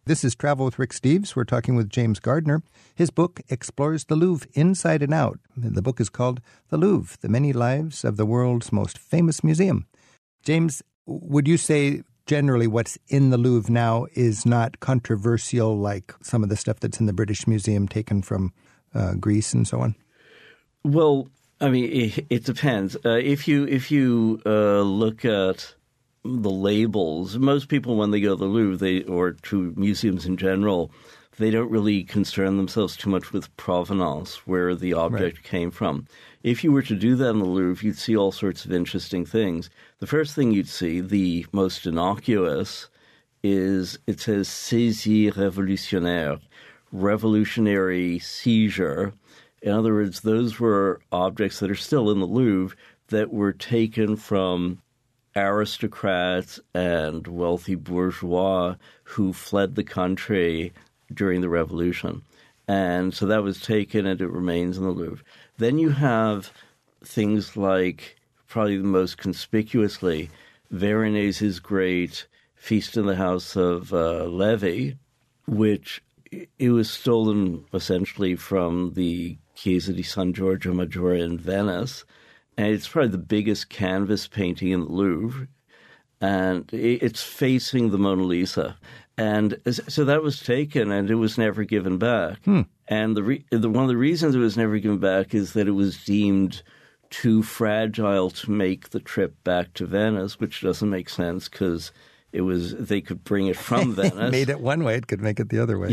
This is Travel with Rick Steves. We're talking with James Gardner. His book explores the Louvre inside and out. The book is called The Louvre, The Many Lives of the World's Most Famous Museum. James, would you say generally what's in the Louvre now is not controversial like some of the stuff that's in the British Museum taken from Greece and so on? Well, I mean, it depends. If you look at the labels, most people when they go to the Louvre, or to museums in general, they don't really concern themselves too much with provenance, where the object came from. If you were to do that in the Louvre, you'd see all sorts of interesting things. The first thing you'd see, the most innocuous, is it says saisie révolutionnaire, revolutionary seizure. In other words, those were objects that are still in the Louvre that were taken from aristocrats and wealthy bourgeois who fled the country during the Revolution. And so that was taken and it remains in the Louvre. Then you have things like, probably the most conspicuously, Veronese's great Feast in the House of Levi, which it was stolen essentially from the Chiesa di San Giorgio Maggiore in Venice. And it's probably the biggest canvas painting in the Louvre. And it's facing the Mona Lisa. And so that was taken and it was never given back. And one of the reasons it was never given back is that it was deemed too fragile to make the trip back to Venice, which doesn't make sense because they could bring it from Venice. Made it one way, it could make it the other way.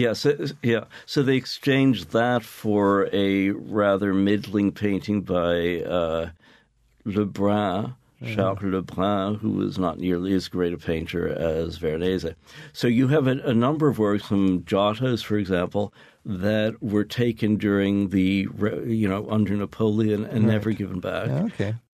So they exchanged that for a rather middling painting by Lebrun, Charles Lebrun, who was not nearly as great a painter as Veronese. So you have a number of works, from Giotto's, for example, that were taken during under Napoleon and never given back. Okay.